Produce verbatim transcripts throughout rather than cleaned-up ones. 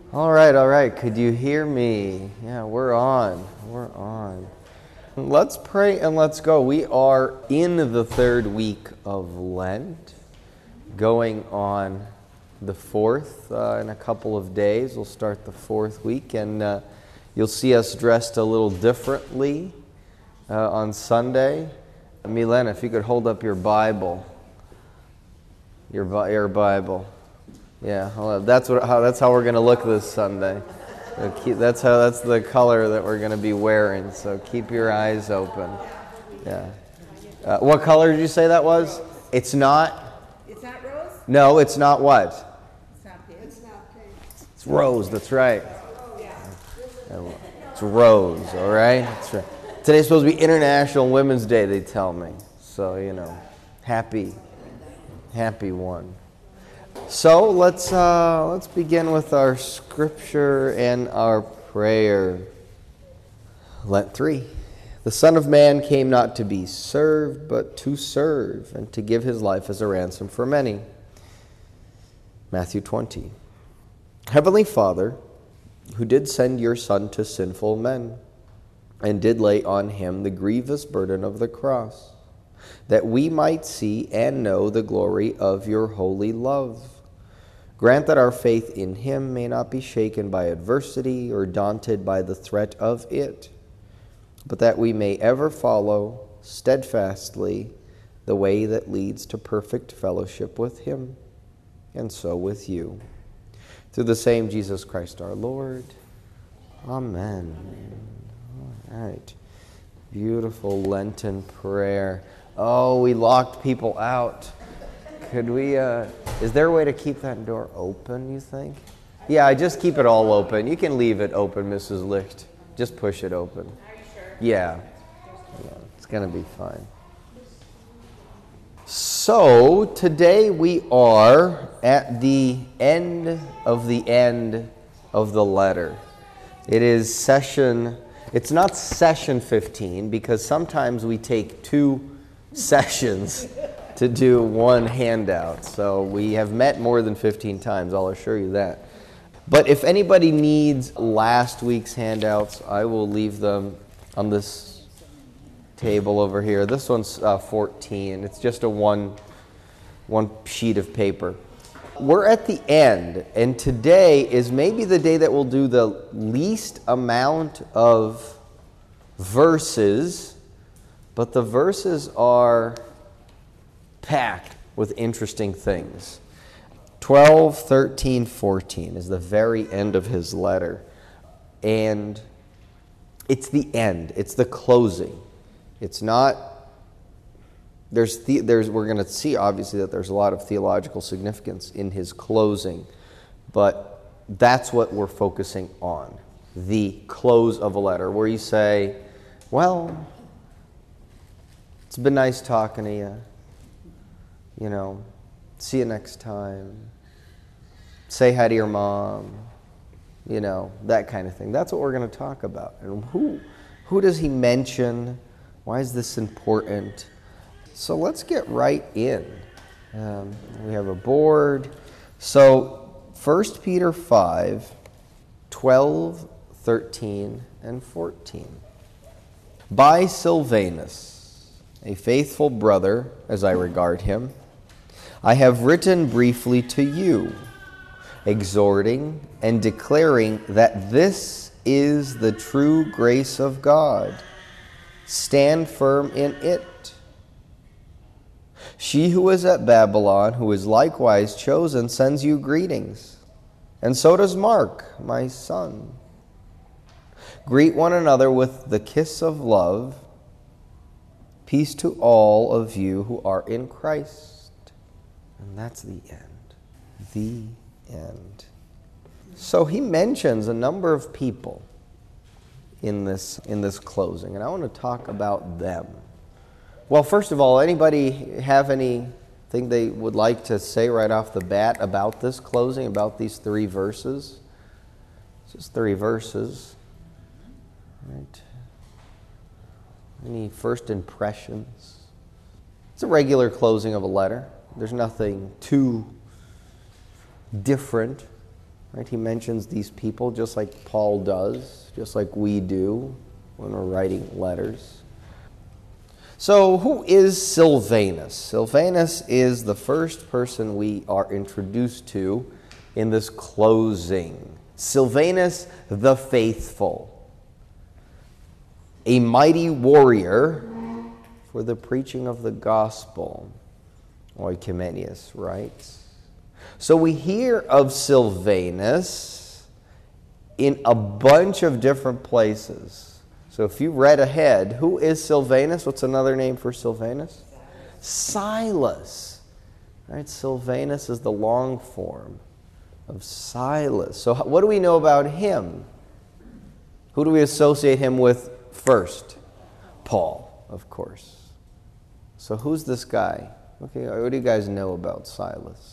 All right, all right. Could you hear me? Yeah, we're on. We're on. Let's pray and let's go. We are in the third week of Lent, going on the fourth uh, in a couple of days. We'll start the fourth week, and uh, you'll see us dressed a little differently uh, on Sunday. Milena, if you could hold up your Bible. Your, your Bible. Yeah, well, that's what how that's how we're going to look this Sunday. So keep, that's how that's the color that we're going to be wearing. So keep your eyes open. Yeah. Uh, what color did you say that was? It's not. It's not rose? No, it's not what? It's not pink. It's not pink. It's rose. That's right. It's rose. All right. That's right. Today's supposed to be International Women's Day, they tell me. So you know, happy, happy one. So let's uh, let's begin with our scripture and our prayer. Lent three. The Son of Man came not to be served, but to serve, and to give his life as a ransom for many. Matthew twenty. Heavenly Father, who did send your Son to sinful men, and did lay on him the grievous burden of the cross, that we might see and know the glory of your holy love. Grant that our faith in him may not be shaken by adversity or daunted by the threat of it, but that we may ever follow steadfastly the way that leads to perfect fellowship with him, and so with you. Through the same Jesus Christ our Lord. Amen. All right. Beautiful Lenten prayer. Oh, we locked people out. Could we, uh, is there a way to keep that door open, you think? Yeah, just keep it all open. You can leave it open, Missus Licht. Just push it open. Are you sure? Yeah. Yeah, it's going to be fine. So, today we are at the end of the end of the letter. It is session, it's not session fifteen, because sometimes we take two sessions to do one handout. So we have met more than fifteen times, I'll assure you that. But if anybody needs last week's handouts, I will leave them on this table over here. This one's uh, fourteen. It's just a one, one sheet of paper. We're at the end, and today is maybe the day that we'll do the least amount of verses, but the verses are packed with interesting things. twelve, thirteen, fourteen is the very end of his letter. And it's the end. It's the closing. It's not, there's, the, there's we're going to see obviously that there's a lot of theological significance in his closing, but that's what we're focusing on. The close of a letter, where you say, well, it's been nice talking to you. You know, see you next time. Say hi to your mom. You know, that kind of thing. That's what we're going to talk about. And who, who does he mention? Why is this important? So let's get right in. Um, we have a board. So First Peter five, twelve, thirteen, and fourteen. By Silvanus, a faithful brother, as I regard him, I have written briefly to you, exhorting and declaring that this is the true grace of God. Stand firm in it. She who is at Babylon, who is likewise chosen, sends you greetings, and so does Mark, my son. Greet one another with the kiss of love. Peace to all of you who are in Christ. And that's the end. The end. So he mentions a number of people in this in this closing, and I want to talk about them. Well, first of all, anybody have anything they would like to say right off the bat about this closing, about these three verses? It's just three verses. Right. Any first impressions? It's a regular closing of a letter. There's nothing too different Right? He mentions these people just like Paul does, just like we do when we're writing letters. So who is Silvanus? Silvanus is the first person we are introduced to in this closing. Silvanus the Faithful, a mighty warrior for the preaching of the gospel, Oikoumenios writes. So we hear of Silvanus in a bunch of different places. So if you read ahead, who is Silvanus? What's another name for Silvanus? Silas. Right? Silvanus is the long form of Silas. So what do we know about him? Who do we associate him with first? Paul, of course. So who's this guy? Okay, what do you guys know about Silas?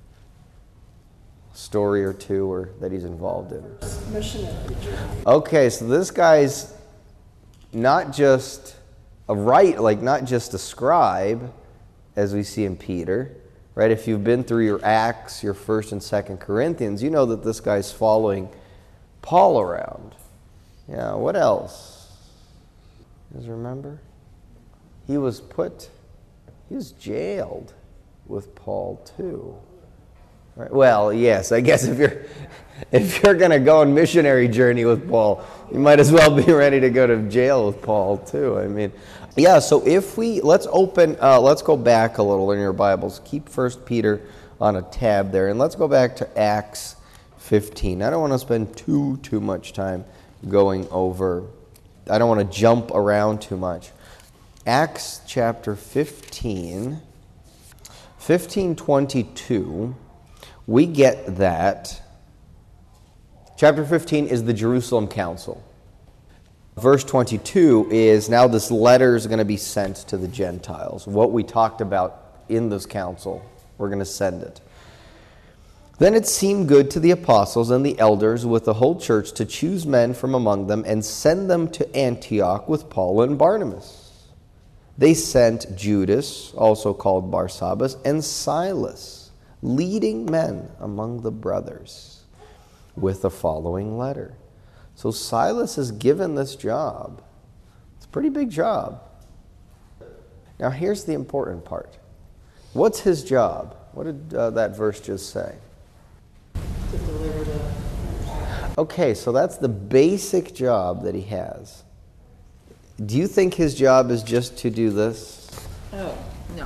A story or two or that he's involved in? Missionary journey. Okay, so this guy's not just a write, like not just a scribe, as we see in Peter, right? If you've been through your Acts, your First and Second Corinthians, you know that this guy's following Paul around. Yeah, what else? You guys remember? He was put, he was jailed with Paul too. Right? Well, yes, I guess if you're if you're going to go on missionary journey with Paul, you might as well be ready to go to jail with Paul too. I mean, yeah, so if we, let's open, uh, let's go back a little in your Bibles. Keep First Peter on a tab there, and let's go back to Acts fifteen. I don't want to spend too, too much time going over, I don't want to jump around too much. Acts chapter fifteen, fifteen twenty-two, we get that. Chapter fifteen is the Jerusalem Council. Verse twenty-two is now this letter is going to be sent to the Gentiles. What we talked about in this council, we're going to send it. Then it seemed good to the apostles and the elders with the whole church to choose men from among them and send them to Antioch with Paul and Barnabas. They sent Judas, also called Barsabbas, and Silas, leading men among the brothers, with the following letter. So Silas is given this job. It's a pretty big job. Now here's the important part. What's his job? What did uh, that verse just say? To deliver the... Okay, so that's the basic job that he has. Do you think his job is just to do this? Oh, no.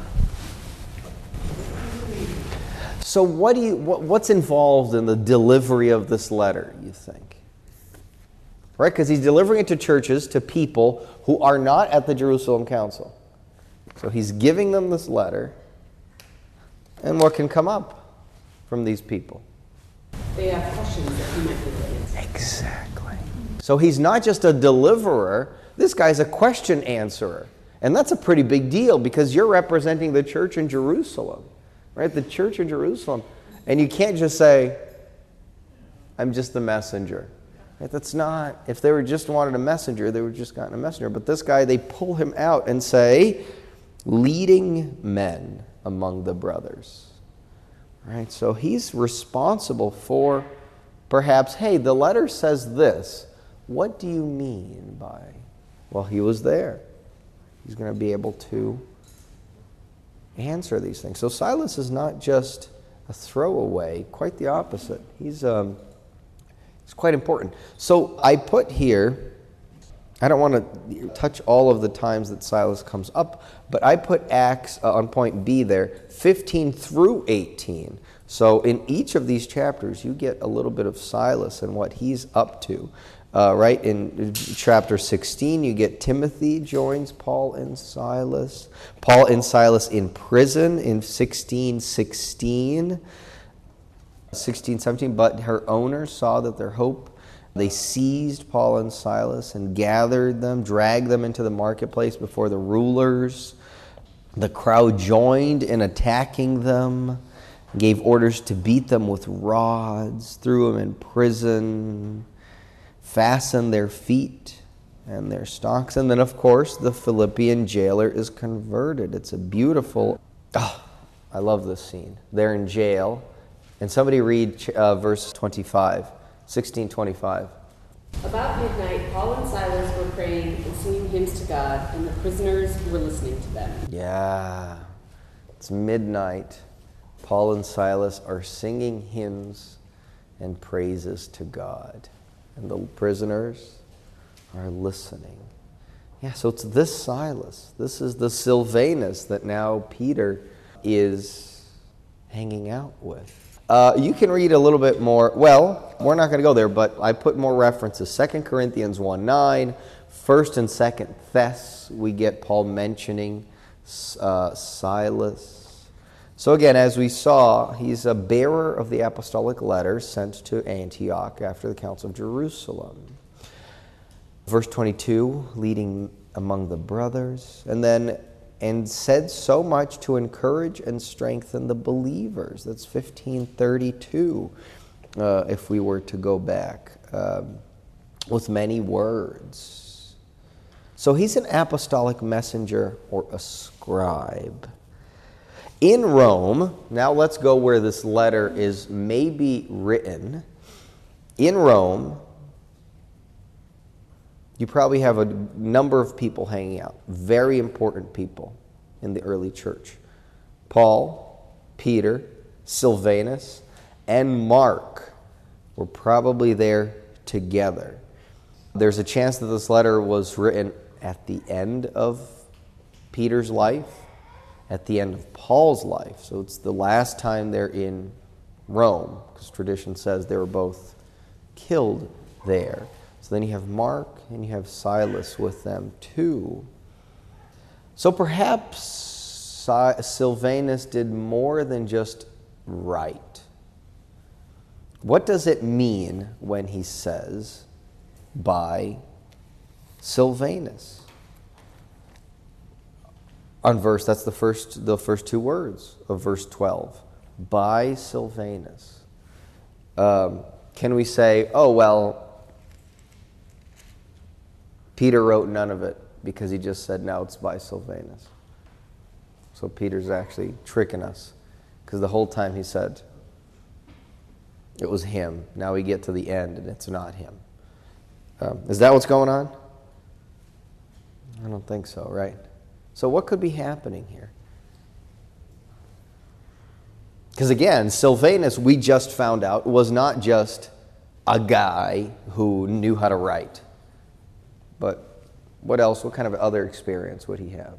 So what do you what, what's involved in the delivery of this letter, you think? Right, because he's delivering it to churches, to people who are not at the Jerusalem Council. So he's giving them this letter, and what can come up from these people? They have questions that he might be able to answer. Exactly. So he's not just a deliverer, this guy's a question answerer. And that's a pretty big deal because you're representing the church in Jerusalem. Right? The church in Jerusalem. And you can't just say, I'm just the messenger. Right? That's not, if they were just wanted a messenger, they would just gotten a messenger. But this guy, they pull him out and say, leading men among the brothers. Right? So he's responsible for perhaps, hey, the letter says this. What do you mean by? Well, he was there. He's going to be able to answer these things. So Silas is not just a throwaway, quite the opposite. He's um, he's quite important. So I put here, I don't want to touch all of the times that Silas comes up, but I put Acts uh, on point B there, fifteen through eighteen. So in each of these chapters, you get a little bit of Silas and what he's up to. Uh, right, in chapter sixteen, you get Timothy joins Paul and Silas. Paul and Silas in prison in sixteen sixteen. sixteen seventeen, but her owners saw that their hope, they seized Paul and Silas and gathered them, dragged them into the marketplace before the rulers. The crowd joined in attacking them, gave orders to beat them with rods, threw them in prison, fasten their feet and their stocks. And then, of course, the Philippian jailer is converted. It's a beautiful, oh, I love this scene. They're in jail. And somebody read uh, verse twenty-five, sixteen twenty-five. About midnight, Paul and Silas were praying and singing hymns to God, and the prisoners were listening to them. Yeah, it's midnight. Paul and Silas are singing hymns and praises to God. And the prisoners are listening. Yeah, so it's this Silas. This is the Silvanus that now Peter is hanging out with. Uh, you can read a little bit more. Well, we're not going to go there, but I put more references. Second Corinthians one nine, First and Second Thess, we get Paul mentioning uh, Silas. So again, as we saw, he's a bearer of the apostolic letters sent to Antioch after the Council of Jerusalem. Verse twenty-two, leading among the brothers. And then, and said so much to encourage and strengthen the believers. That's fifteen thirty-two, uh, if we were to go back, um, with many words. So he's an apostolic messenger or a scribe. In Rome, now let's go where this letter is maybe written. In Rome, you probably have a number of people hanging out, very important people in the early church. Paul, Peter, Silvanus, and Mark were probably there together. There's a chance that this letter was written at the end of Peter's life, at the end of Paul's life. So it's the last time they're in Rome, because tradition says they were both killed there. So then you have Mark and you have Silas with them too. So perhaps Silvanus did more than just write. What does it mean when he says, by Silvanus? On verse, that's the first, the first two words of verse twelve. By Silvanus. Um, can we say, oh, well, Peter wrote none of it because he just said, now it's by Silvanus. So Peter's actually tricking us because the whole time he said it was him. Now we get to the end and it's not him. Um, is that what's going on? I don't think so, right? So what could be happening here? Because again, Silvanus, we just found out, was not just a guy who knew how to write. But what else, what kind of other experience would he have?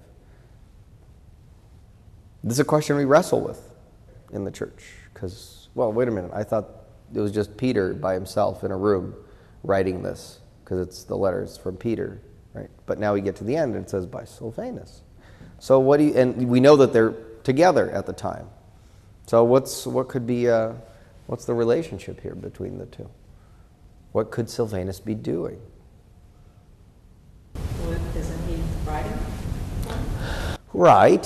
This is a question we wrestle with in the church. Because, well, wait a minute, I thought it was just Peter by himself in a room writing this, because it's the letters from Peter, right? But now we get to the end and it says by Silvanus. So what do you, and we know that they're together at the time. So what's what could be, uh, what's the relationship here between the two? What could Silvanus be doing? Well, isn't he writing? Right.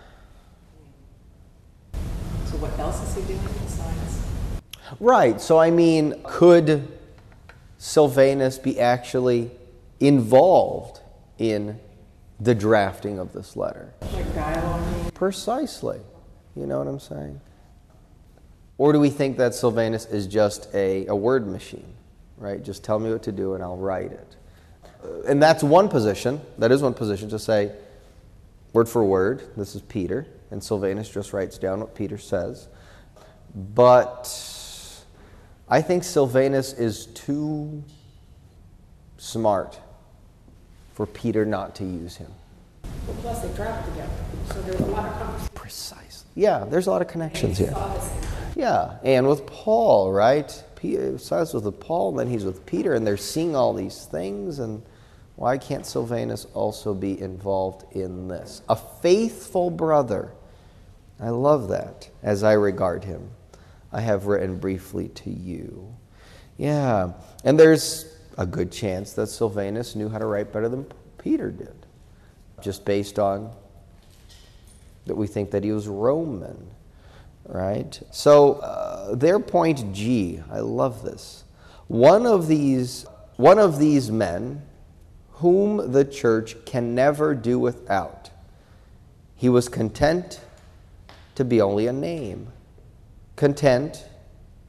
So what else is he doing besides? Right. So I mean, could Silvanus be actually involved in the drafting of this letter? Like dialoguing? Precisely. You know what I'm saying? Or do we think that Silvanus is just a, a word machine, right? Just tell me what to do and I'll write it. Uh, and that's one position. That is one position to say, word for word, this is Peter, and Silvanus just writes down what Peter says. But I think Silvanus is too smart for Peter not to use him. Well, plus they traveled together, so there was a lot of conversation. Precisely. Yeah, there's a lot of connections here. Saw this. Yeah, and with Paul, right? Peter, Silas was with Paul, and then he's with Peter, and they're seeing all these things, and why can't Silvanus also be involved in this? A faithful brother. I love that, as I regard him. I have written briefly to you. Yeah, and there's a good chance that Silvanus knew how to write better than Peter did, just based on that we think that he was Roman, right? So uh, their point G, I love this. One of these, one of these men whom the church can never do without. He was content to be only a name, content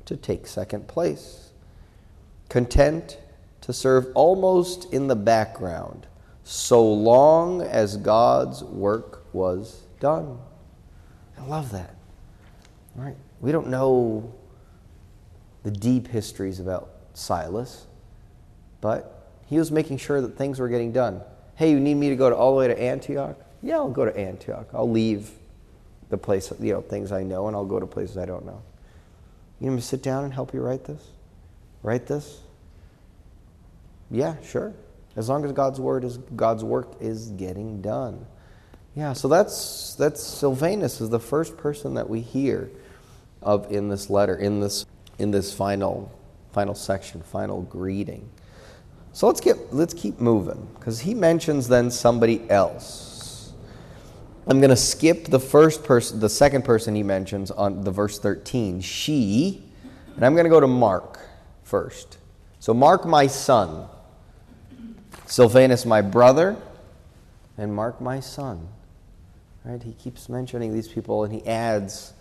to take second place, content to serve almost in the background, so long as God's work was done. I love that. All right. We don't know the deep histories about Silas, but he was making sure that things were getting done. Hey, you need me to go to, all the way to Antioch? Yeah, I'll go to Antioch. I'll leave the place, you know, things I know, and I'll go to places I don't know. You need me to sit down and help you write this? Write this? Yeah, sure. As long as God's word is God's work is getting done. Yeah, so that's that's Silvanus is the first person that we hear of in this letter, in this in this final final section, final greeting. So let's get let's keep moving, because he mentions then somebody else. I'm going to skip the first person, the second person he mentions on the verse thirteen, she, and I'm going to go to Mark first. So Mark, my son, Silvanus, my brother, and Mark, my son. Right? He keeps mentioning these people, and he adds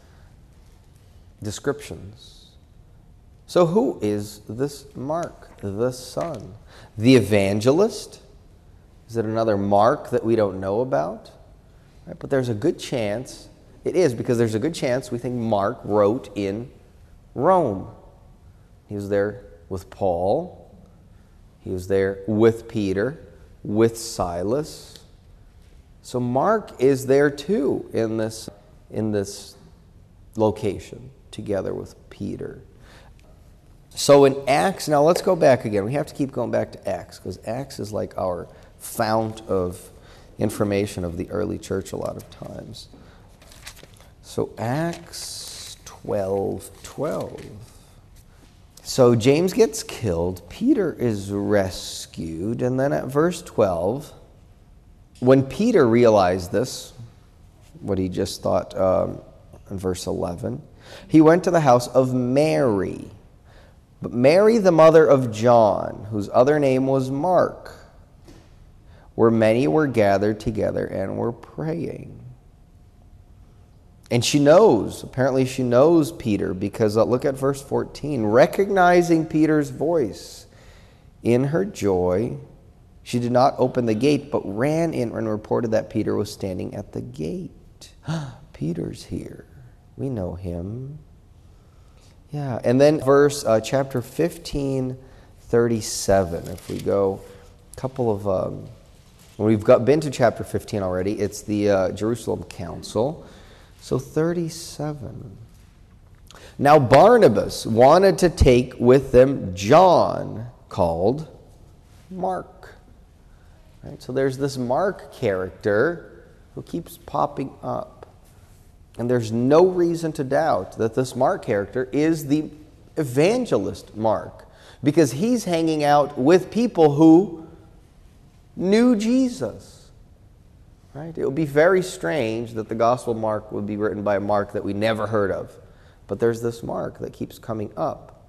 descriptions. So who is this Mark, the son? The evangelist? Is it another Mark that we don't know about? Right? But there's a good chance, it is, because there's a good chance we think Mark wrote in Rome. He was there with Paul. He was there with Peter, with Silas. So Mark is there too in this, in this location, together with Peter. So in Acts, now let's go back again. We have to keep going back to Acts, because Acts is like our fount of information of the early church a lot of times. So Acts twelve twelve. So James gets killed, Peter is rescued, and then at verse twelve, when Peter realized this, what he just thought um, in verse eleven, he went to the house of Mary, but Mary, the mother of John, whose other name was Mark, where many were gathered together and were praying. And she knows, apparently she knows Peter, because uh, look at verse fourteen. Recognizing Peter's voice, in her joy, she did not open the gate, but ran in and reported that Peter was standing at the gate. Peter's here. We know him. Yeah, and then verse, uh, chapter fifteen, thirty-seven. If we go a couple of, um, we've got been to chapter fifteen already. It's the uh, Jerusalem Council. So thirty-seven. Now Barnabas wanted to take with them John, called Mark. Right? So there's this Mark character who keeps popping up. And there's no reason to doubt that this Mark character is the evangelist Mark, because he's hanging out with people who knew Jesus. Right? It would be very strange that the Gospel of Mark would be written by a Mark that we never heard of. But there's this Mark that keeps coming up.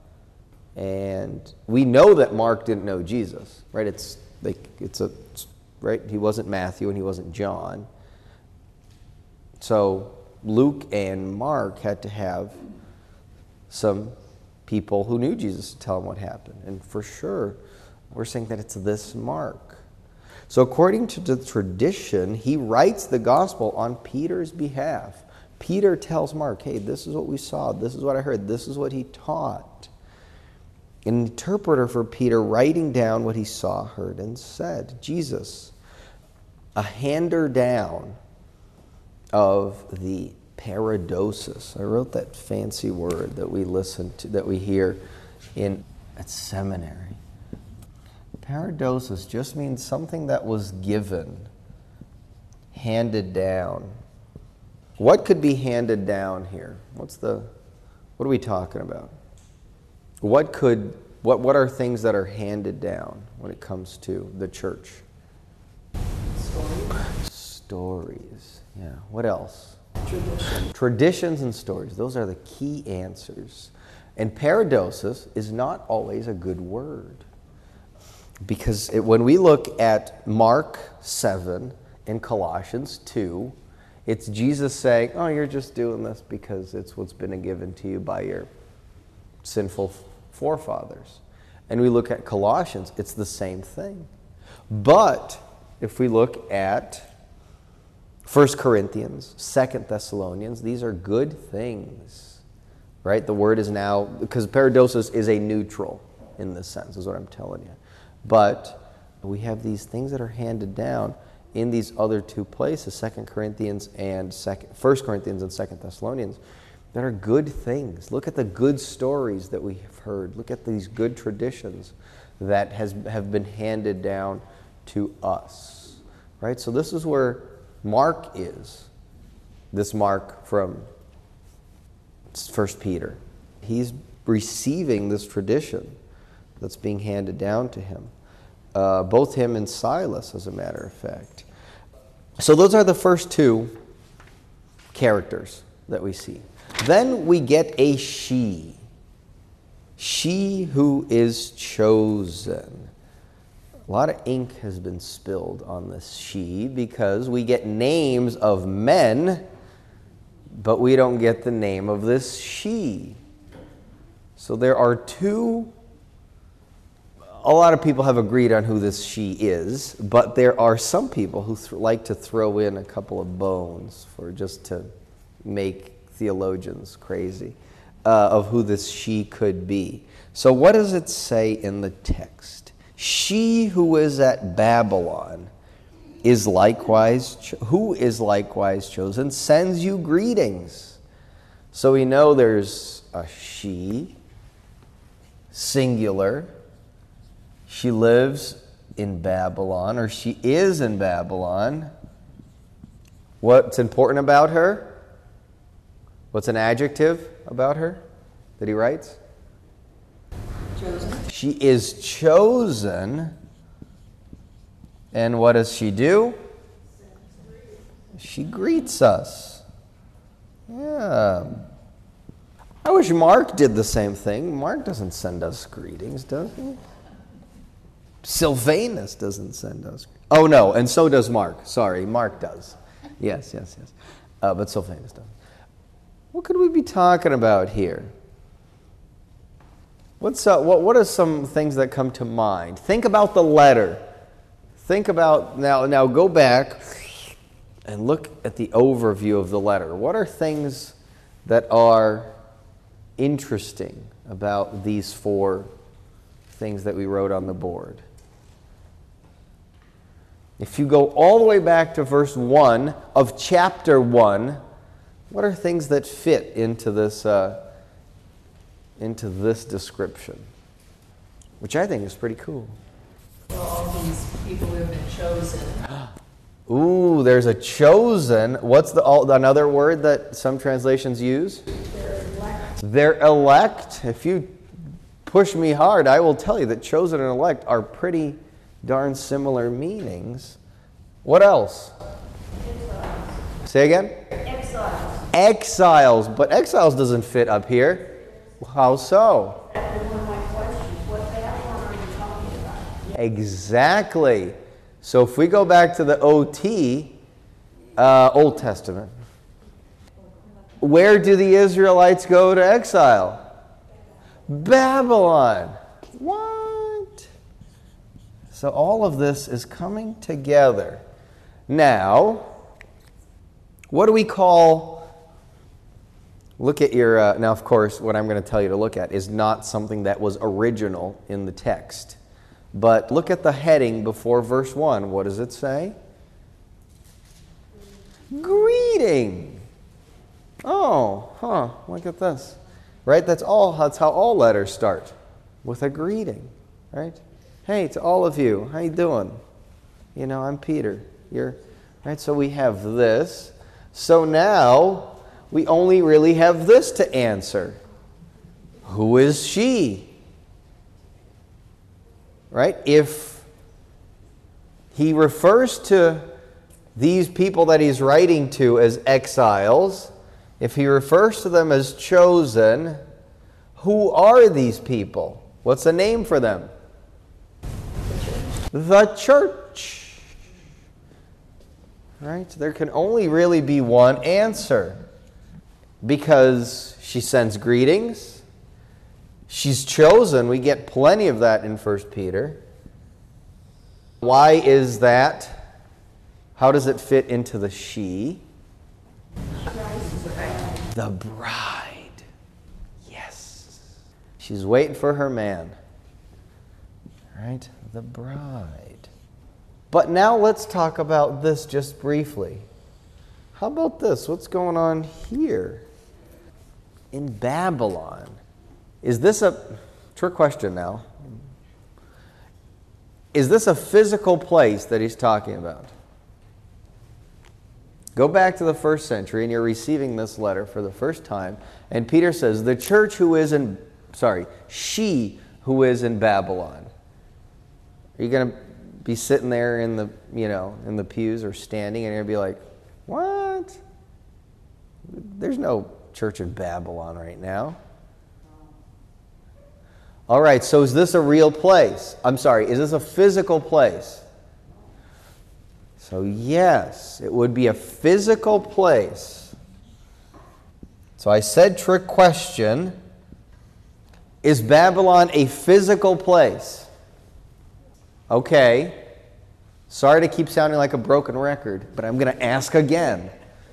And we know that Mark didn't know Jesus. Right? It's like it's a right? He wasn't Matthew and he wasn't John. So Luke and Mark had to have some people who knew Jesus to tell them what happened. And for sure, we're saying that it's this Mark. So according to the tradition, he writes the gospel on Peter's behalf. Peter tells Mark, hey, this is what we saw, this is what I heard, this is what he taught. An interpreter for Peter writing down what he saw, heard, and said. Jesus, a hander down of the paradosis. I wrote that fancy word that we listen to, that we hear in at seminary. Paradosis just means something that was given, handed down. What could be handed down here? What's the, what are we talking about? What could, what, what are things that are handed down when it comes to the church? Stories. Stories, yeah. What else? Tradition. Traditions and stories. Those are the key answers. And paradosis is not always a good word. Because it, when we look at Mark seven and Colossians two, it's Jesus saying, oh, you're just doing this because it's what's been given to you by your sinful forefathers. And we look at Colossians, it's the same thing. But if we look at First Corinthians, Second Thessalonians, these are good things, right? The word is now, because paradosis is a neutral in this sense, is what I'm telling you. But we have these things that are handed down in these other two places, Second Corinthians and Second, First Corinthians and Second Thessalonians, that are good things. Look at the good stories that we have heard. Look at these good traditions that has have been handed down to us, right? So this is where Mark is. This Mark from First Peter. He's receiving this tradition that's being handed down to him. Uh, both him and Silas, as a matter of fact. So those are the first two characters that we see. Then we get a she. She who is chosen. A lot of ink has been spilled on this she because we get names of men, but we don't get the name of this she. So there are two. A lot of people have agreed on who this she is, but there are some people who th- like to throw in a couple of bones for just to make theologians crazy uh, of who this she could be. So what does it say in the text? She who is at Babylon is likewise, cho- who is likewise chosen, sends you greetings. So we know there's a she, singular. She lives in Babylon, or she is in Babylon. What's important about her? What's an adjective about her that he writes? Chosen. She is chosen. And what does she do? She greets us. Yeah. I wish Mark did the same thing. Mark doesn't send us greetings, does he? Silvanus doesn't send us. Oh, no, and so does Mark. Sorry, Mark does. Yes, yes, yes. Uh, but Silvanus doesn't. What could we be talking about here? What's uh, what? What are some things that come to mind? Think about the letter. Think about now. Now go back and look at the overview of the letter. What are things that are interesting about these four things that we wrote on the board? If you go all the way back to verse one of chapter one, what are things that fit into this uh, into this description? Which I think is pretty cool. Well, all these people who have been chosen. Ooh, there's a chosen. What's the all, another word that some translations use? They're elect. They're elect. If you push me hard, I will tell you that chosen and elect are pretty darn similar meanings. What else? Exiles. Say again? Exiles. Exiles. But exiles doesn't fit up here. How so? That was one of my questions. What Babylon are you talking about? Exactly. So if we go back to the O T, uh, Old Testament, where do the Israelites go to exile? Babylon. What? So all of this is coming together. Now, what do we call... Look at your... Uh, now, of course, what I'm going to tell you to look at is not something that was original in the text. But look at the heading before verse one. What does it say? Greeting. Oh, huh, look at this. Right? That's all. That's how all letters start. With a greeting. Right? Hey, to all of you, how you doing? You know, I'm Peter. You're right. So we have this. So now we only really have this to answer. Who is she? Right? If he refers to these people that he's writing to as exiles, if he refers to them as chosen, who are these people? What's the name for them? The church. Right? There can only really be one answer. Because she sends greetings. She's chosen. We get plenty of that in First Peter. Why is that? How does it fit into the she? The bride. Yes. She's waiting for her man. Right? The bride. But now let's talk about this just briefly. How about this? What's going on here? In Babylon. Is this a trick question now? Is this a physical place that he's talking about? Go back to the first century and you're receiving this letter for the first time. And Peter says, the church who is in, sorry, she who is in Babylon. Are you going to be sitting there in the, you know, in the pews or standing and you're going to be like, what? There's no church in Babylon right now. All right, so is this a real place? I'm sorry, is this a physical place? So yes, it would be a physical place. So I said trick question. Is Babylon a physical place? Okay. Sorry to keep sounding like a broken record, but I'm going to ask again.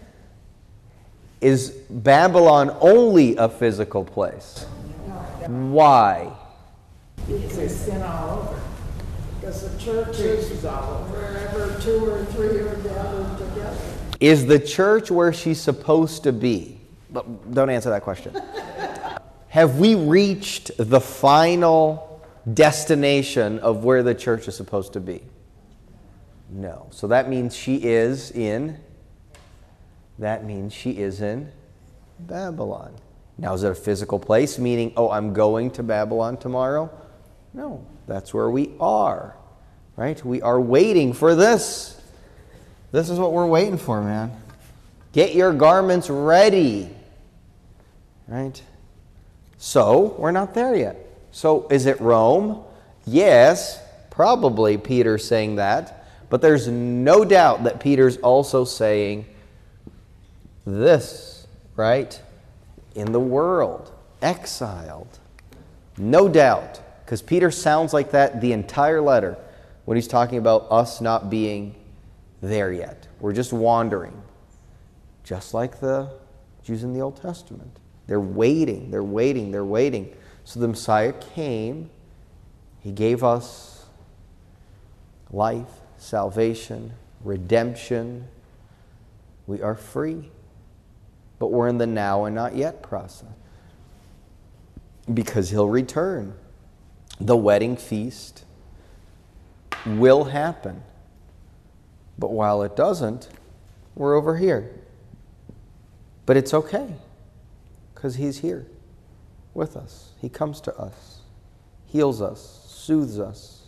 Is Babylon only a physical place? Why? Because there's sin all over. Because the church is all over. Wherever two or three are gathered together. Is the church where she's supposed to be? But don't answer that question. Have we reached the final destination of where the church is supposed to be? No. So that means she is in, that means she is in Babylon. Now, is it a physical place, meaning, oh, I'm going to Babylon tomorrow? No, that's where we are, right? We are waiting for this. This is what we're waiting for, man. Get your garments ready, right? So, we're not there yet. So, is it Rome? Yes, probably Peter's saying that. But there's no doubt that Peter's also saying this, right? In the world, exiled. No doubt. Because Peter sounds like that the entire letter when he's talking about us not being there yet. We're just wandering. Just like the Jews in the Old Testament. They're waiting, they're waiting, they're waiting. So the Messiah came. He gave us life, salvation, redemption. We are free. But we're in the now and not yet process. Because he'll return. The wedding feast will happen. But while it doesn't, we're over here. But it's okay. Because he's here with us. He comes to us. Heals us. Soothes us.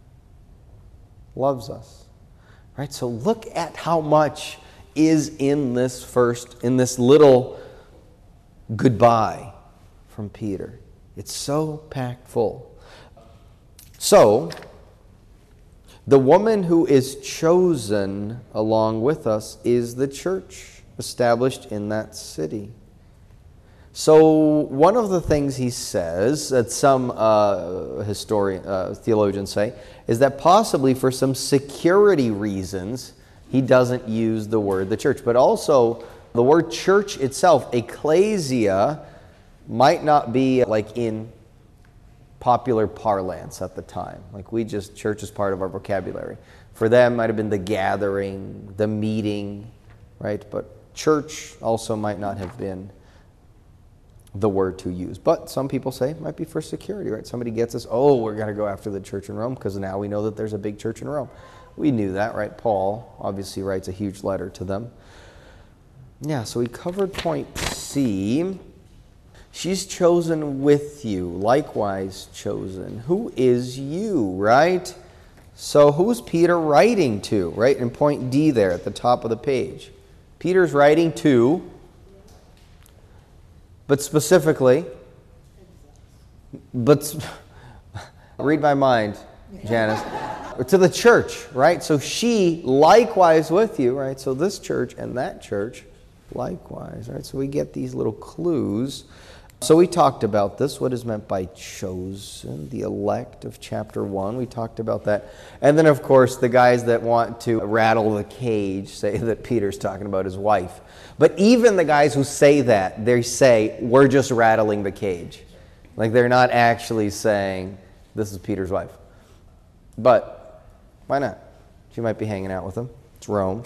Loves us. Right? So look at how much is in this first, in this little goodbye from Peter. It's so packed full. So, the woman who is chosen along with us is the church established in that city. So, one of the things he says, that some uh, historian, uh, theologians say, is that possibly for some security reasons, he doesn't use the word the church. But also, the word church itself, ecclesia, might not be like in popular parlance at the time. Like we just, church is part of our vocabulary. For them, it might have been the gathering, the meeting, right? But church also might not have been the word to use. But some people say it might be for security, right? Somebody gets us, oh, we're going to go after the church in Rome because now we know that there's a big church in Rome. We knew that, right? Paul obviously writes a huge letter to them. Yeah, so we covered point C. She's chosen with you, likewise chosen. Who is you, right? So who's Peter writing to, right? In point D there at the top of the page. Peter's writing to, but specifically, but read my mind, Janice. To the church, right? So she likewise with you, right? So this church and that church likewise, right? So we get these little clues. So we talked about this, what is meant by chosen, the elect of chapter one. We talked about that. And then, of course, the guys that want to rattle the cage say that Peter's talking about his wife. But even the guys who say that, they say, we're just rattling the cage. Like they're not actually saying, this is Peter's wife. But why not? She might be hanging out with him. It's Rome.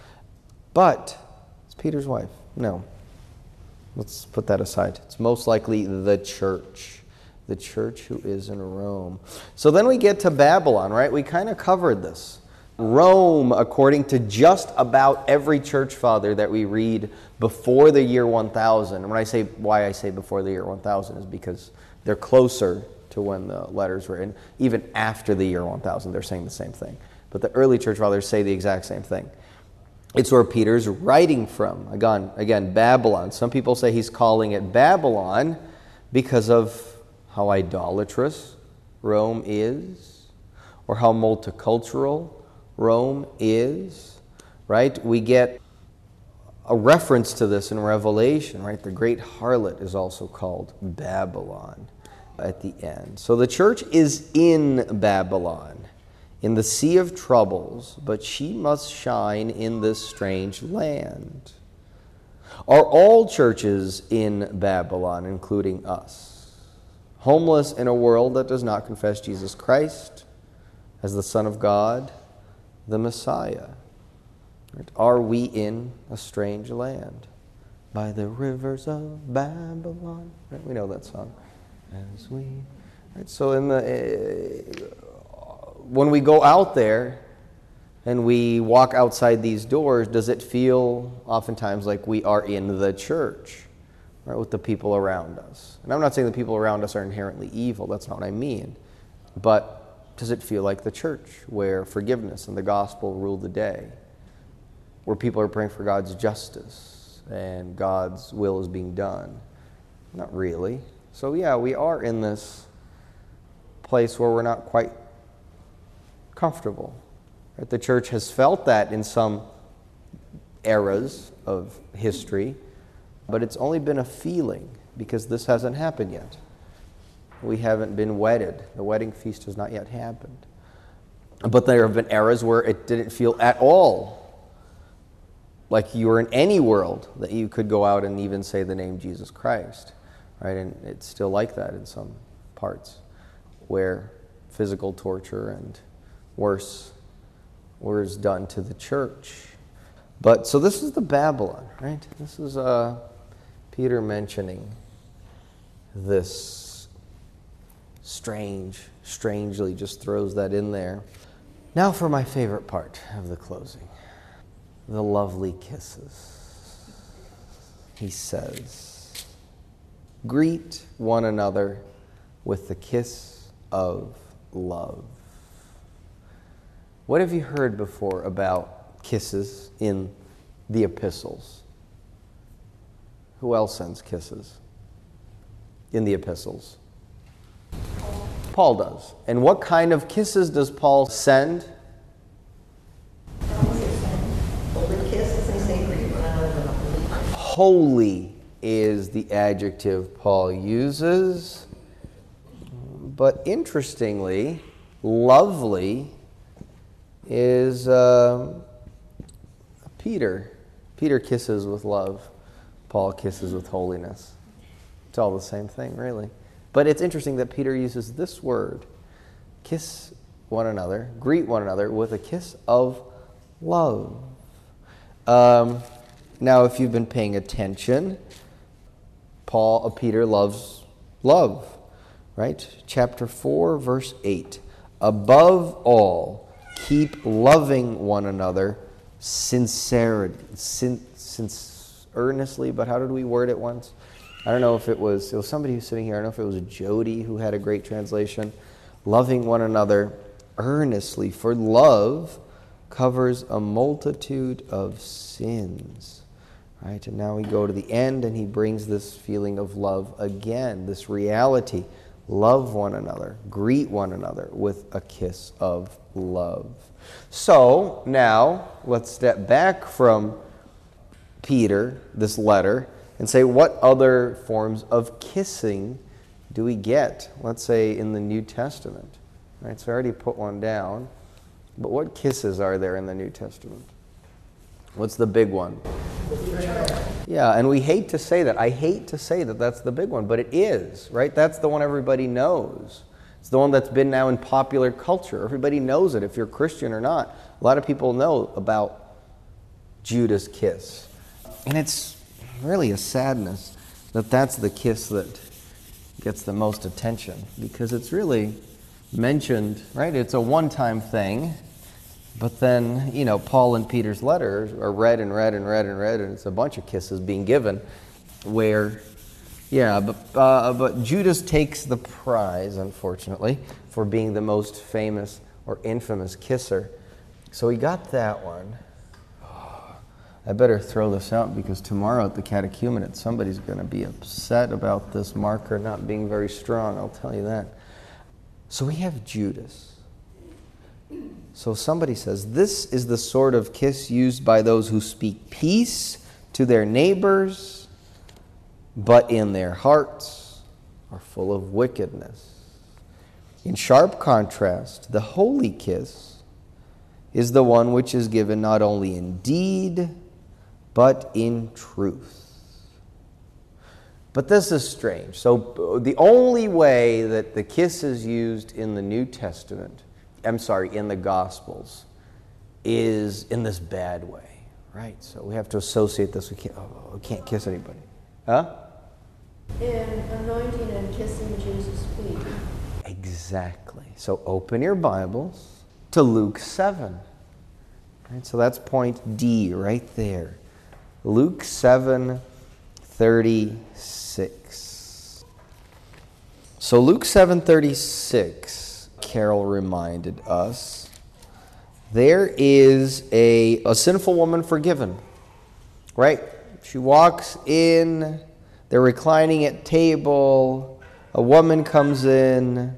But it's Peter's wife. No. Let's put that aside. It's most likely the church. The church who is in Rome. So then we get to Babylon, right? We kind of covered this. Rome, according to just about every church father that we read before the year one thousand. And when I say why I say before the year one thousand is because they're closer to when the letters were in. Even after the year one thousand, they're saying the same thing. But the early church fathers say the exact same thing. It's where Peter's writing from. Again, again, Babylon. Some people say he's calling it Babylon because of how idolatrous Rome is, or how multicultural Rome is, right? We get a reference to this in Revelation, right? The great harlot is also called Babylon at the end. So the church is in Babylon, in the sea of troubles, but she must shine in this strange land. Are all churches in Babylon, including us, homeless in a world that does not confess Jesus Christ as the Son of God, the Messiah? Are we in a strange land? By the rivers of Babylon. Right? We know that song. As we. Right? So in the uh, when we go out there and we walk outside these doors, does it feel oftentimes like we are in the church, right, with the people around us? And I'm not saying the people around us are inherently evil. That's not what I mean. But does it feel like the church where forgiveness and the gospel rule the day, where people are praying for God's justice and God's will is being done? Not really. So yeah, we are in this place where we're not quite comfortable. Right? The church has felt that in some eras of history, but it's only been a feeling because this hasn't happened yet. We haven't been wedded. The wedding feast has not yet happened. But there have been eras where it didn't feel at all like you were in any world that you could go out and even say the name Jesus Christ. Right? And it's still like that in some parts where physical torture and worse was done to the church. But so this is the Babylon, right? This is uh, Peter mentioning this strange, strangely just throws that in there. Now for my favorite part of the closing, the lovely kisses. He says, greet one another with the kiss of love. What have you heard before about kisses in the epistles? Who else sends kisses in the epistles? Paul. Paul does. And what kind of kisses does Paul send? Holy kisses, they say, greet one another. Holy is the adjective Paul uses. But interestingly, lovely is uh, Peter. Peter kisses with love. Paul kisses with holiness. It's all the same thing, really. But it's interesting that Peter uses this word, kiss one another, greet one another with a kiss of love. Um, now, if you've been paying attention, Paul, uh, Peter loves love, right? Chapter four, verse eight. Above all, keep loving one another, sincerity, sin, since earnestly. But how did we word it once? I don't know if it was it was somebody who's sitting here. I don't know if it was Jody who had a great translation. Loving one another earnestly, for love covers a multitude of sins. Right? And now we go to the end, and he brings this feeling of love again, this reality. Love one another, greet one another with a kiss of love. So now let's step back from Peter, this letter, and say, what other forms of kissing do we get, let's say, in the New Testament? Right, so I already put one down. But what kisses are there in the New Testament? What's the big one? Yeah, and we hate to say that. I hate to say that that's the big one, but it is, right? That's the one everybody knows. It's the one that's been now in popular culture. Everybody knows it, if you're Christian or not. A lot of people know about Judas' kiss. And it's really a sadness that that's the kiss that gets the most attention, because it's really mentioned, right? It's a one-time thing, but then, you know, Paul and Peter's letters are read and read and read and read, and it's a bunch of kisses being given where, yeah, but, uh, but Judas takes the prize, unfortunately, for being the most famous or infamous kisser. So he got that one. I better throw this out, because tomorrow at the catechumenate, somebody's going to be upset about this marker not being very strong, I'll tell you that. So we have Judas. So somebody says, this is the sort of kiss used by those who speak peace to their neighbors, but in their hearts are full of wickedness. In sharp contrast, the holy kiss is the one which is given not only in deed, but in truth. But this is strange. So the only way that the kiss is used in the New Testament, I'm sorry, in the Gospels, is in this bad way, right? So we have to associate this. We can't, oh, we can't kiss anybody. Huh? In anointing and kissing Jesus' feet. Exactly. So open your Bibles to Luke seven. Right? So that's point D right there. Luke seven thirty-six. So Luke seven thirty-six, Carol reminded us, there is a, a sinful woman forgiven, right? She walks in, they're reclining at table, a woman comes in,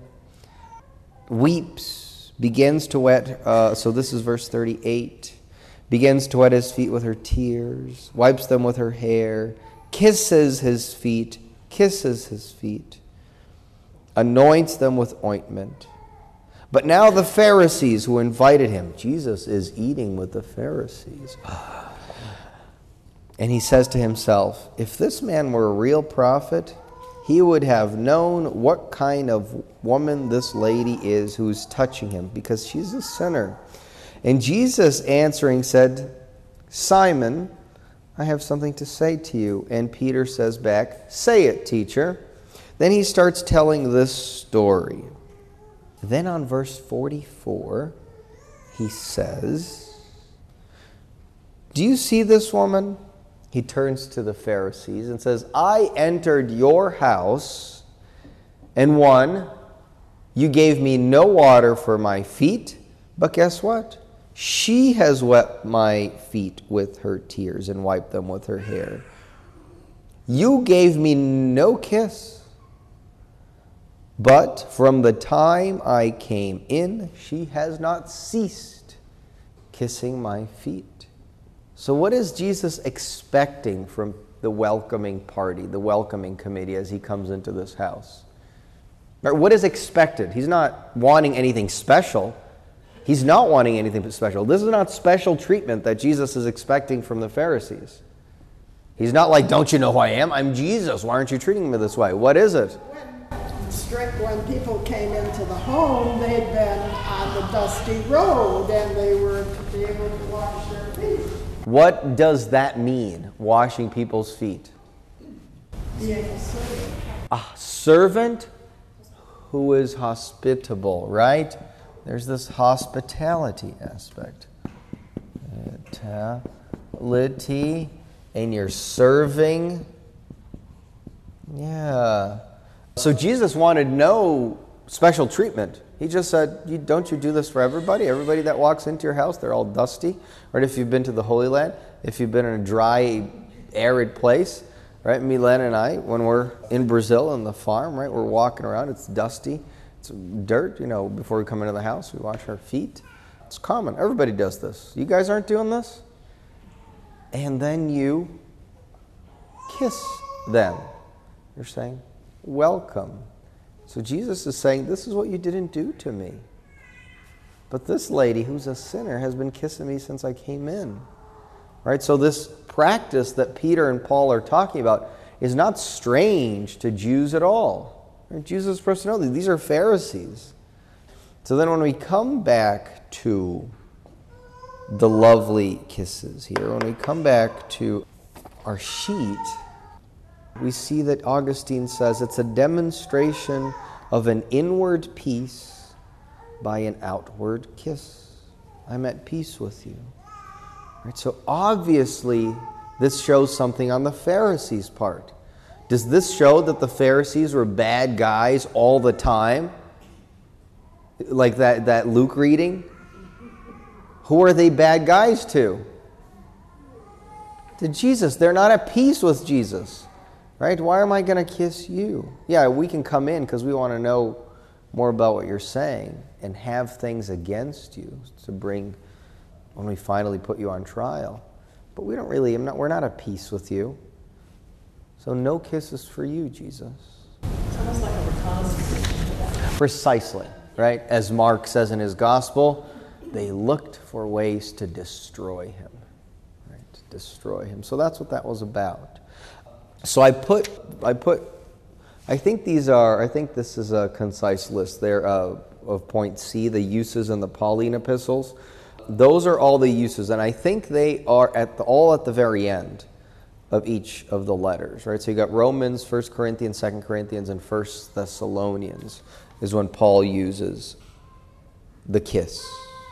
weeps, begins to wet, uh, so this is verse thirty-eight, begins to wet his feet with her tears, wipes them with her hair, kisses his feet, kisses his feet, anoints them with ointment. But now the Pharisees who invited him, Jesus is eating with the Pharisees. And he says to himself, if this man were a real prophet, he would have known what kind of woman this lady is who is touching him, because she's a sinner. And Jesus answering said, Simon, I have something to say to you. And Peter says back, say it, teacher. Then he starts telling this story. Then on verse forty-four, he says, do you see this woman? He turns to the Pharisees and says, I entered your house, and one, you gave me no water for my feet, but guess what? She has wet my feet with her tears and wiped them with her hair. You gave me no kiss, but from the time I came in, she has not ceased kissing my feet. So what is Jesus expecting from the welcoming party, the welcoming committee as he comes into this house? What is expected? He's not wanting anything special. He's not wanting anything special. This is not special treatment that Jesus is expecting from the Pharisees. He's not like, don't you know who I am? I'm Jesus. Why aren't you treating me this way? What is it? When, strict, when people came into the home, they'd been on the dusty road, and they were to be able to wash their feet. What does that mean, washing people's feet? Being a servant. A servant who is hospitable, right? There's this hospitality aspect. Hospitality, and you're serving. Yeah. So Jesus wanted no special treatment. He just said, don't you do this for everybody? Everybody that walks into your house, they're all dusty. Right? If you've been to the Holy Land, if you've been in a dry, arid place, right? Milan and I, when we're in Brazil on the farm, right, we're walking around, it's dusty. Dirt, you know, before we come into the house, we wash our feet. It's common. Everybody does this. You guys aren't doing this? And then you kiss them. You're saying, welcome. So Jesus is saying, this is what you didn't do to me. But this lady, who's a sinner, has been kissing me since I came in. Right? So this practice that Peter and Paul are talking about is not strange to Jews at all. Right? Jews are supposed to know that these are Pharisees. So then when we come back to the lovely kisses here, when we come back to our sheet, we see that Augustine says it's a demonstration of an inward peace by an outward kiss. I'm at peace with you. Right, so obviously, this shows something on the Pharisees' part. Does this show that the Pharisees were bad guys all the time? Like that, that Luke reading? Who are they bad guys to? To Jesus. They're not at peace with Jesus. Right? Why am I going to kiss you? Yeah, we can come in because we want to know more about what you're saying and have things against you to bring when we finally put you on trial. But we don't really, I'm not, we're not at peace with you. So no kisses for you, Jesus. It's almost like a reconnaissance to that. Precisely, right? As Mark says in his gospel, they looked for ways to destroy him. Right? To destroy him. So that's what that was about. So I put, I put, I think these are, I think this is a concise list there uh, of point C, the uses in the Pauline epistles. Those are all the uses, and I think they are at the, all at the very end of each of the letters, right? So you got Romans, First Corinthians, Second Corinthians, and First Thessalonians is when Paul uses the kiss.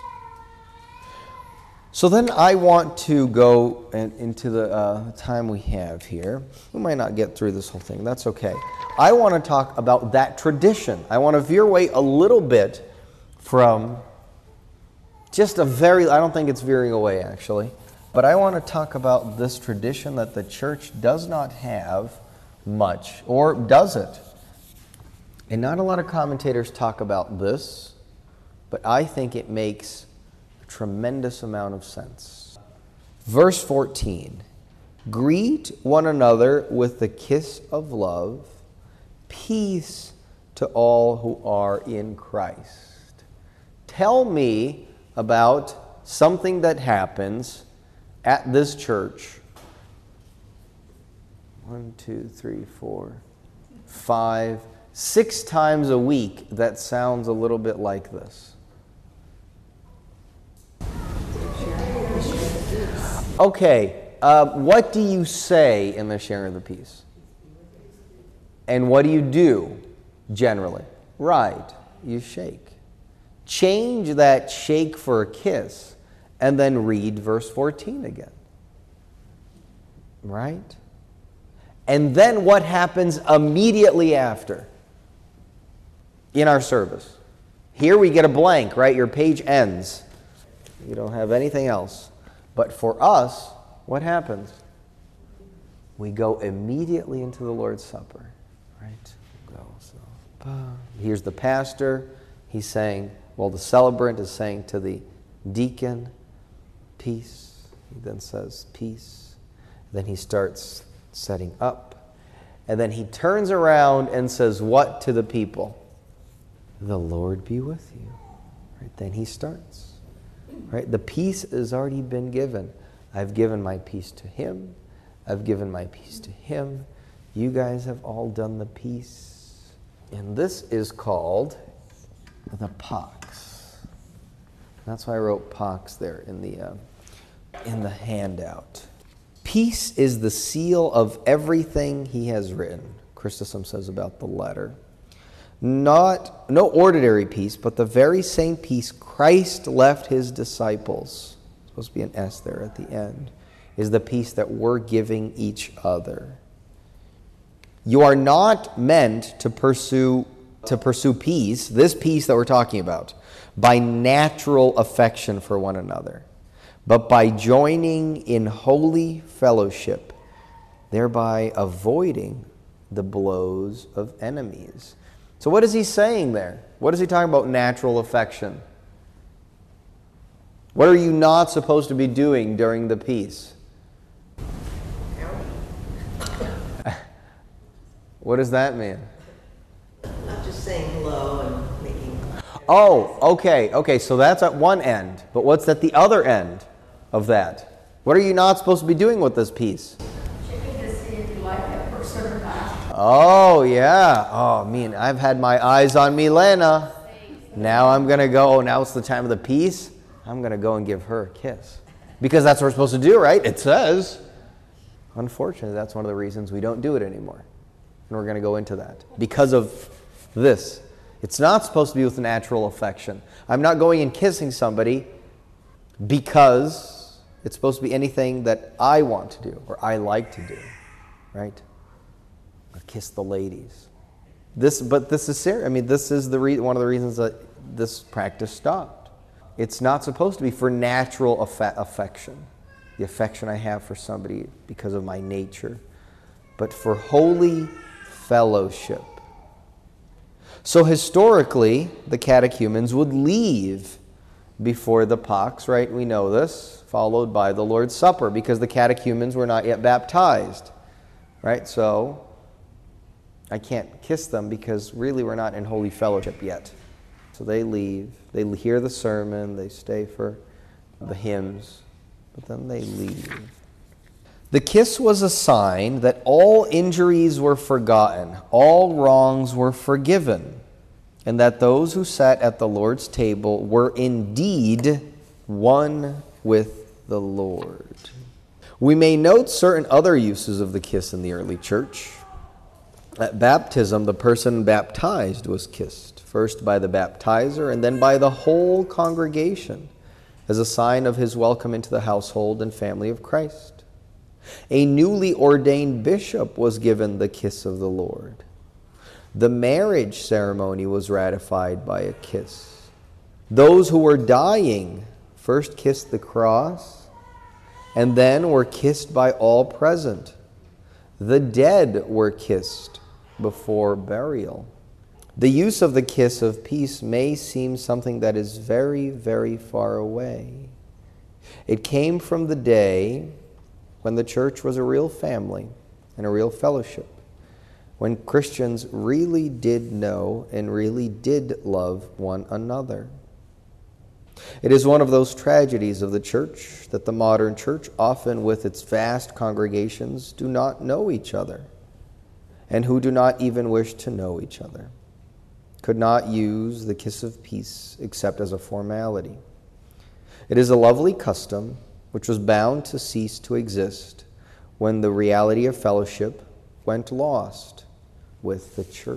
So then I want to go in, into the uh, time we have here. We might not get through this whole thing. That's okay. I want to talk about that tradition. I want to veer away a little bit from just a very, I don't think it's veering away actually, but I want to talk about this tradition that the church does not have much, or does it? And not a lot of commentators talk about this, but I think it makes a tremendous amount of sense. Verse fourteen, greet one another with the kiss of love, peace to all who are in Christ. Tell me about something that happens at this church. One, two, three, four, five, six times a week that sounds a little bit like this. Okay, uh, what do you say in the sharing of the peace? And what do you do generally? Right, you shake. Change that shake for a kiss and then read verse fourteen again. Right? And then what happens immediately after in our service? Here we get a blank, right? Your page ends. You don't have anything else. But for us, what happens? We go immediately into the Lord's Supper. Right? Go, so. Here's the pastor. He's saying, well, the celebrant is saying to the deacon, peace. He then says, peace. Then he starts setting up. And then he turns around and says, what to the people? The Lord be with you. Right? Then he starts. Right? The peace has already been given. I've given my peace to him. I've given my peace to him. You guys have all done the peace. And this is called the Pax. That's why I wrote Pax there in the uh, in the handout. Peace is the seal of everything he has written. Chrysostom says about the letter. Not no ordinary peace, but the very same peace Christ left his disciples. It's supposed to be an S there at the end. Is the peace that we're giving each other. You are not meant to pursue to pursue peace, this peace that we're talking about, by natural affection for one another, but by joining in holy fellowship, thereby avoiding the blows of enemies. So what is he saying there? What is he talking about natural affection? What are you not supposed to be doing during the peace? What does that mean? Not just saying hello and making... Oh, okay, okay, so that's at one end. But what's at the other end of that? What are you not supposed to be doing with this piece? Checking to see if you like that person or not. Oh, yeah. Oh, I mean, I've had my eyes on Milena. Now I'm going to go, oh, now it's the time of the peace. I'm going to go and give her a kiss. Because that's what we're supposed to do, right? It says. Unfortunately, that's one of the reasons we don't do it anymore. And we're going to go into that. Because of this. It's not supposed to be with natural affection. I'm not going and kissing somebody because it's supposed to be anything that I want to do or I like to do, right? Or kiss the ladies. This, but this is serious. I mean, this is the re- one of the reasons that this practice stopped. It's not supposed to be for natural affe- affection, the affection I have for somebody because of my nature, but for holy fellowship. So historically, the catechumens would leave before the Pax, right? We know this, followed by the Lord's Supper, because the catechumens were not yet baptized, right? So I can't kiss them because really we're not in holy fellowship yet. So they leave, they hear the sermon, they stay for the hymns, but then they leave. The kiss was a sign that all injuries were forgotten, all wrongs were forgiven, and that those who sat at the Lord's table were indeed one with the Lord. We may note certain other uses of the kiss in the early church. At baptism, the person baptized was kissed, first by the baptizer and then by the whole congregation, as a sign of his welcome into the household and family of Christ. A newly ordained bishop was given the kiss of the Lord. The marriage ceremony was ratified by a kiss. Those who were dying first kissed the cross and then were kissed by all present. The dead were kissed before burial. The use of the kiss of peace may seem something that is very, very far away. It came from the day when the church was a real family and a real fellowship, when Christians really did know and really did love one another. It is one of those tragedies of the church that the modern church, often with its vast congregations, do not know each other, and who do not even wish to know each other, could not use the kiss of peace except as a formality. It is a lovely custom which was bound to cease to exist when the reality of fellowship went lost with the church.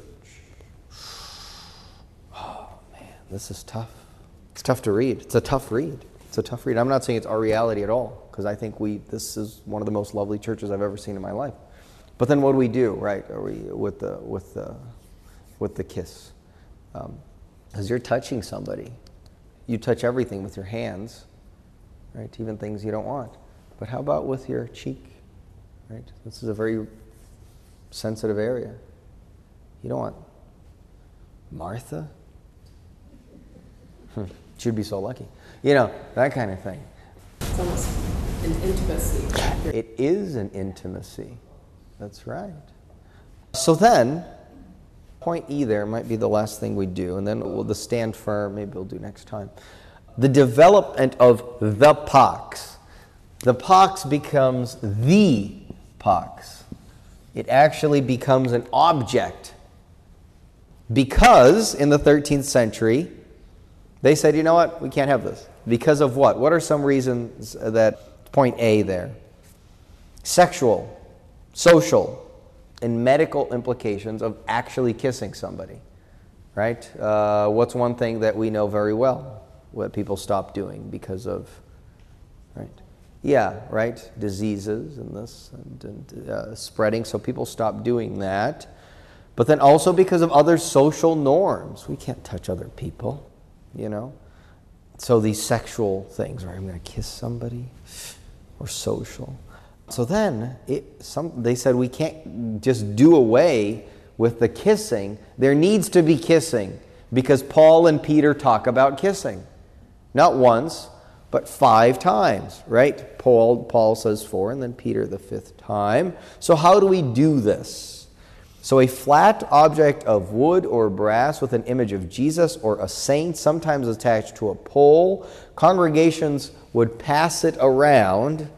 Oh, man, this is tough. It's tough to read. It's a tough read. It's a tough read. I'm not saying it's our reality at all, because I think we this is one of the most lovely churches I've ever seen in my life. But then what do we do, right? Are we with the with the with the kiss? Because um, you're touching somebody. You touch everything with your hands, right? Even things you don't want. But how about with your cheek, right? This is a very sensitive area. You don't want Martha? Hmm. She'd be so lucky. You know, that kind of thing. It's almost an intimacy. It is an intimacy. That's right. So then, point E there might be the last thing we do, and then we'll, the stand firm, maybe we'll do next time. The development of the Pax. The Pax becomes the Pax. It actually becomes an object. Because in the thirteenth century, they said, you know what, we can't have this. Because of what? What are some reasons that, point A there? Sexual, social, and medical implications of actually kissing somebody, right? Uh, what's one thing that we know very well, what people stop doing because of, right? Yeah, right? Diseases and this, and, and uh, spreading, so people stop doing that. But then also because of other social norms. We can't touch other people, you know? So these sexual things, right? I'm going to kiss somebody, or social. So then, it, some, they said we can't just do away with the kissing. There needs to be kissing, because Paul and Peter talk about kissing. Not once, but five times, right? Paul, Paul says four, and then Peter the fifth time. So how do we do this? So a flat object of wood or brass with an image of Jesus or a saint, sometimes attached to a pole. Congregations would pass it around,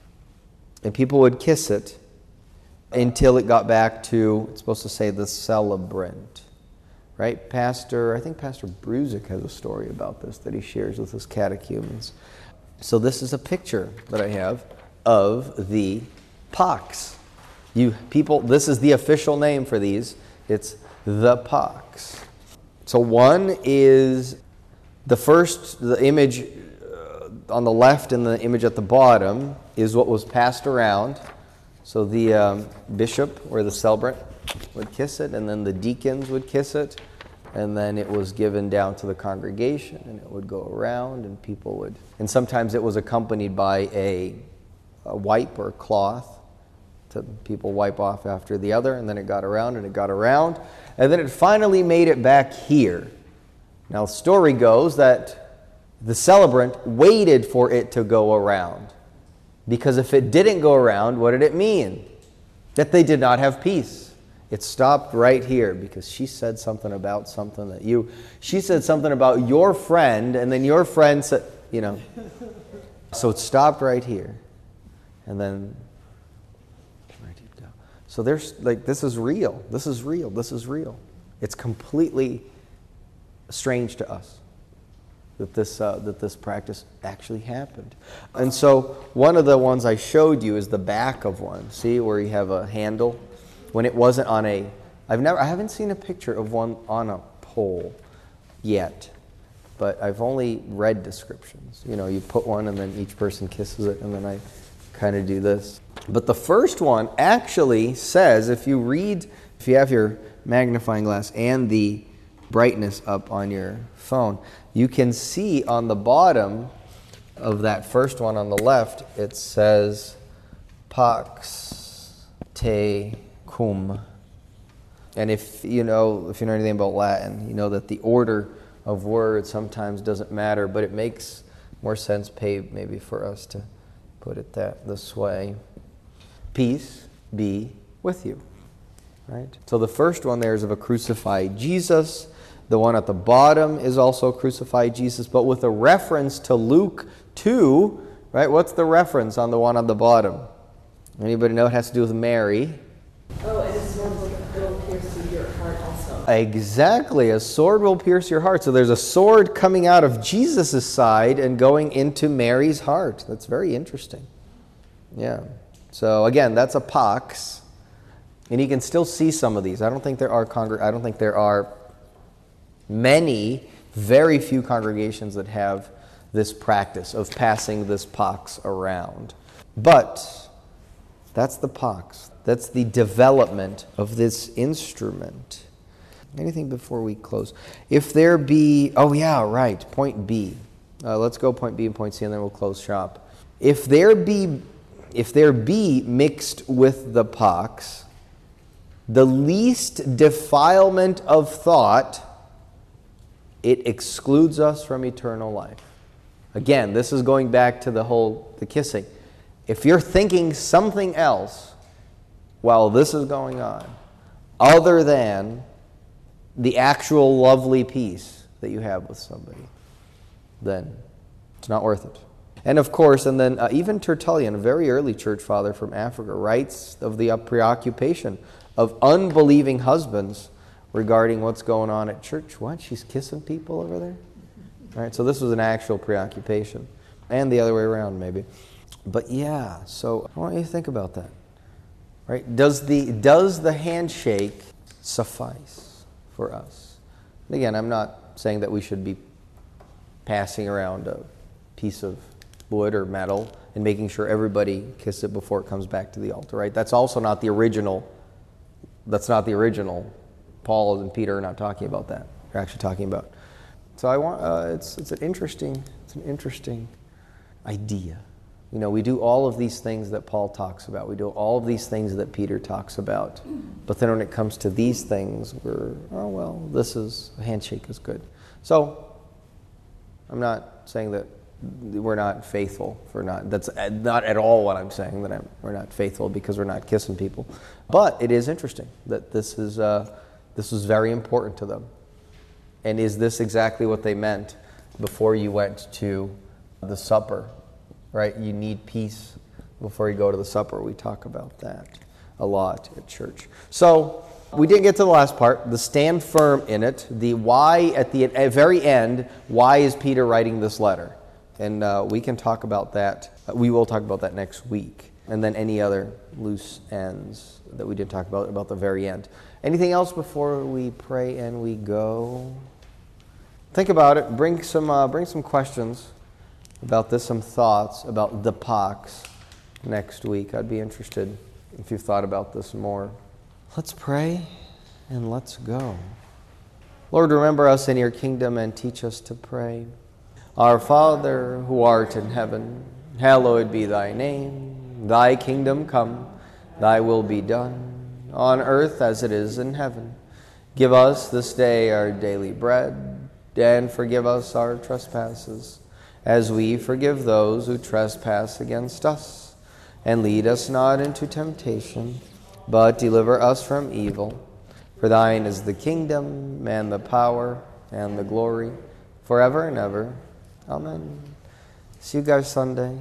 and people would kiss it until it got back to, it's supposed to say, the celebrant. Right? Pastor, I think Pastor Bruzik has a story about this that he shares with his catechumens. So this is a picture that I have of the pox. You people, this is the official name for these. It's the pox. So one is the first, the image uh, on the left and the image at the bottom is what was passed around. So the um, bishop or the celebrant would kiss it, and then the deacons would kiss it, and then it was given down to the congregation, and it would go around, and people would, and sometimes it was accompanied by a, a wipe or cloth to people wipe off after the other, and then it got around and it got around, and then it finally made it back here. Now the story goes that the celebrant waited for it to go around, because if it didn't go around, what did it mean? That they did not have peace. It stopped right here because she said something about something that you, she said something about your friend, and then your friend said, you know. So it stopped right here. And then, where did it go? So there's, like, this is real. This is real. This is real. It's completely strange to us that this uh, that this practice actually happened. And so one of the ones I showed you is the back of one. See where you have a handle? When it wasn't on a, I've never, I haven't seen a picture of one on a pole yet, but I've only read descriptions. You know, you put one and then each person kisses it, and then I kind of do this. But the first one actually says, if you read, if you have your magnifying glass and the brightness up on your phone, you can see on the bottom of that first one on the left, it says Pax Te Cum. And if you know if you know anything about Latin, you know that the order of words sometimes doesn't matter, but it makes more sense maybe for us to put it that this way. Peace be with you. Right? So the first one there is of a crucified Jesus. The one at the bottom is also crucified Jesus, but with a reference to Luke two, right? What's the reference on the one on the bottom? Anybody know? It has to do with Mary. Oh, and a sword will pierce through your heart also. Exactly, a sword will pierce your heart. So there's a sword coming out of Jesus' side and going into Mary's heart. That's very interesting. Yeah. So again, that's a pox, and you can still see some of these. I don't think there are congr- I don't think there are many, very few congregations that have this practice of passing this pox around. But that's the pox. That's the development of this instrument. Anything before we close? If there be, oh yeah, right, point B. Uh, let's go point B and point C, and then we'll close shop. If there be, if there be mixed with the pox, the least defilement of thought, it excludes us from eternal life. Again, this is going back to the whole, the kissing. If you're thinking something else while this is going on, other than the actual lovely peace that you have with somebody, then it's not worth it. And of course, and then uh, even Tertullian, a very early church father from Africa, writes of the uh, preoccupation of unbelieving husbands regarding what's going on at church. What? She's kissing people over there? All right, so this was an actual preoccupation. And the other way around, maybe. But yeah, so I want you to think about that. Right? Does the does the handshake suffice for us? And again, I'm not saying that we should be passing around a piece of wood or metal and making sure everybody kisses it before it comes back to the altar, right? That's also not the original. That's not the original. Paul and Peter are not talking about that. They're actually talking about. So I want. Uh, it's it's an interesting. It's an interesting idea. You know, we do all of these things that Paul talks about. We do all of these things that Peter talks about. But then when it comes to these things, we're, oh, well, this is, a handshake is good. So, I'm not saying that we're not faithful for not, that's not at all what I'm saying, that I'm, we're not faithful because we're not kissing people. But it is interesting that this is, uh, this is very important to them. And is this exactly what they meant before you went to the supper, right? You need peace before you go to the supper. We talk about that a lot at church. So we didn't get to the last part, the stand firm in it, the why at the at very end, why is Peter writing this letter? And uh, we can talk about that. We will talk about that next week. And then any other loose ends that we did talk about, about the very end. Anything else before we pray and we go? Think about it. Bring some, uh, bring some questions about this, some thoughts about the pox next week. I'd be interested if you've thought about this more. Let's pray and let's go. Lord, remember us in your kingdom and teach us to pray. Our Father, who art in heaven, hallowed be thy name. Thy kingdom come, thy will be done, on earth as it is in heaven. Give us this day our daily bread, and forgive us our trespasses, as we forgive those who trespass against us. And lead us not into temptation, but deliver us from evil. For thine is the kingdom, and the power, and the glory, forever and ever. Amen. See you guys Sunday.